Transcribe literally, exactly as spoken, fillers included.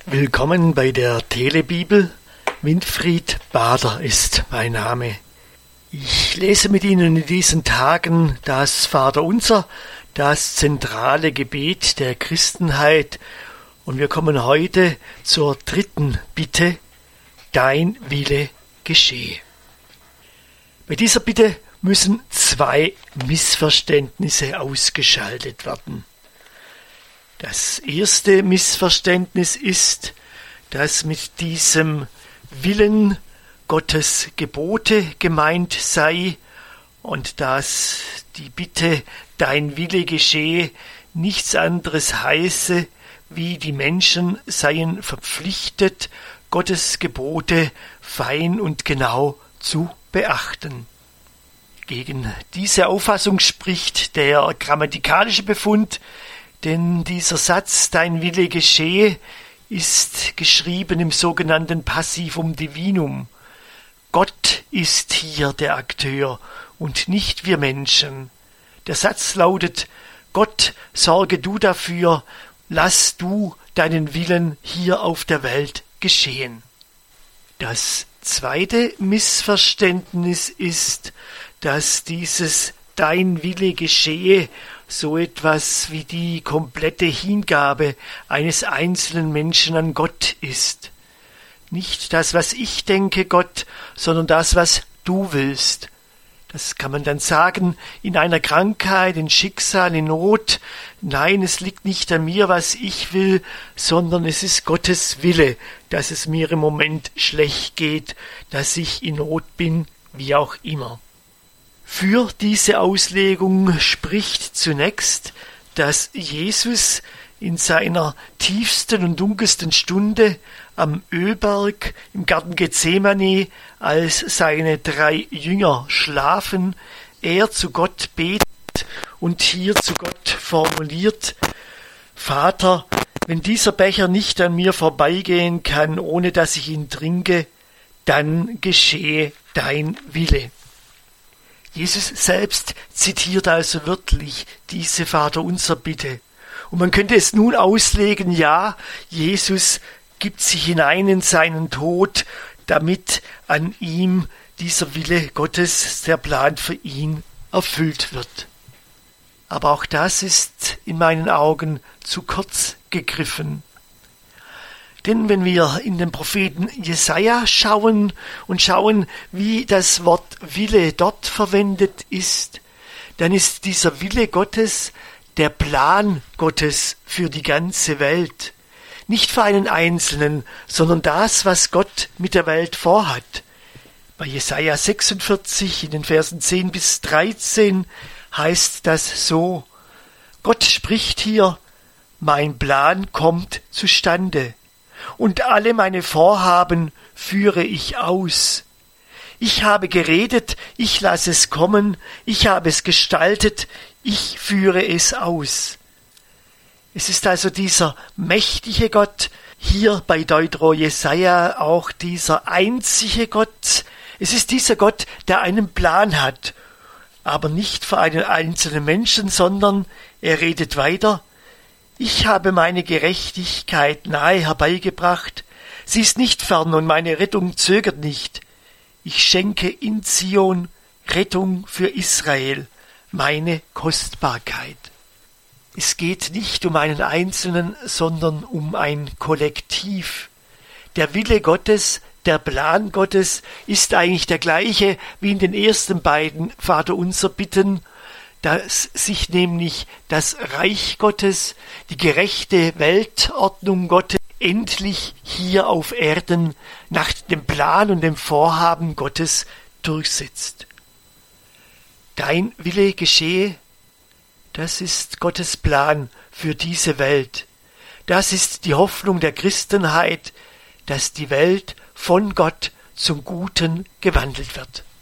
Willkommen bei der Telebibel. Winfried Bader ist mein Name. Ich lese mit Ihnen in diesen Tagen das Vaterunser, das zentrale Gebet der Christenheit, und wir kommen heute zur dritten Bitte: Dein Wille geschehe. Bei dieser Bitte müssen zwei Missverständnisse ausgeschaltet werden. Das erste Missverständnis ist, dass mit diesem Willen Gottes Gebote gemeint sei und dass die Bitte, dein Wille geschehe, nichts anderes heiße, wie die Menschen seien verpflichtet, Gottes Gebote fein und genau zu beachten. Gegen diese Auffassung spricht der grammatikalische Befund, denn dieser Satz, dein Wille geschehe, ist geschrieben im sogenannten Passivum Divinum. Gott ist hier der Akteur und nicht wir Menschen. Der Satz lautet: Gott, sorge du dafür, lass du deinen Willen hier auf der Welt geschehen. Das zweite Missverständnis ist, dass dieses Dein Wille geschehe so etwas wie die komplette Hingabe eines einzelnen Menschen an Gott ist. Nicht das, was ich denke, Gott, sondern das, was du willst. Das kann man dann sagen in einer Krankheit, in Schicksal, in Not. Nein, es liegt nicht an mir, was ich will, sondern es ist Gottes Wille, dass es mir im Moment schlecht geht, dass ich in Not bin, wie auch immer. Für diese Auslegung spricht zunächst, dass Jesus in seiner tiefsten und dunkelsten Stunde am Ölberg im Garten Gethsemane, als seine drei Jünger schlafen, er zu Gott betet und hier zu Gott formuliert: Vater, wenn dieser Becher nicht an mir vorbeigehen kann, ohne dass ich ihn trinke, dann geschehe dein Wille. Jesus selbst zitiert also wörtlich diese Vaterunser-Bitte. Und man könnte es nun auslegen, ja, Jesus gibt sich hinein in seinen Tod, damit an ihm dieser Wille Gottes, der Plan für ihn, erfüllt wird. Aber auch das ist in meinen Augen zu kurz gegriffen. Denn wenn wir in den Propheten Jesaja schauen und schauen, wie das Wort Wille dort verwendet ist, dann ist dieser Wille Gottes der Plan Gottes für die ganze Welt. Nicht für einen Einzelnen, sondern das, was Gott mit der Welt vorhat. Bei Jesaja sechsundvierzig in den Versen zehn bis dreizehn heißt das so: Gott spricht hier, mein Plan kommt zustande. Und alle meine Vorhaben führe ich aus. Ich habe geredet, ich lasse es kommen, ich habe es gestaltet, ich führe es aus. Es ist also dieser mächtige Gott, hier bei Deutero Jesaja auch dieser einzige Gott. Es ist dieser Gott, der einen Plan hat, aber nicht für einen einzelnen Menschen, sondern er redet weiter: Ich habe meine Gerechtigkeit nahe herbeigebracht. Sie ist nicht fern und meine Rettung zögert nicht. Ich schenke in Zion Rettung für Israel, meine Kostbarkeit. Es geht nicht um einen Einzelnen, sondern um ein Kollektiv. Der Wille Gottes, der Plan Gottes ist eigentlich der gleiche wie in den ersten beiden Vaterunser-Bitten, dass sich nämlich das Reich Gottes, die gerechte Weltordnung Gottes endlich hier auf Erden nach dem Plan und dem Vorhaben Gottes durchsetzt. Dein Wille geschehe, das ist Gottes Plan für diese Welt. Das ist die Hoffnung der Christenheit, dass die Welt von Gott zum Guten gewandelt wird.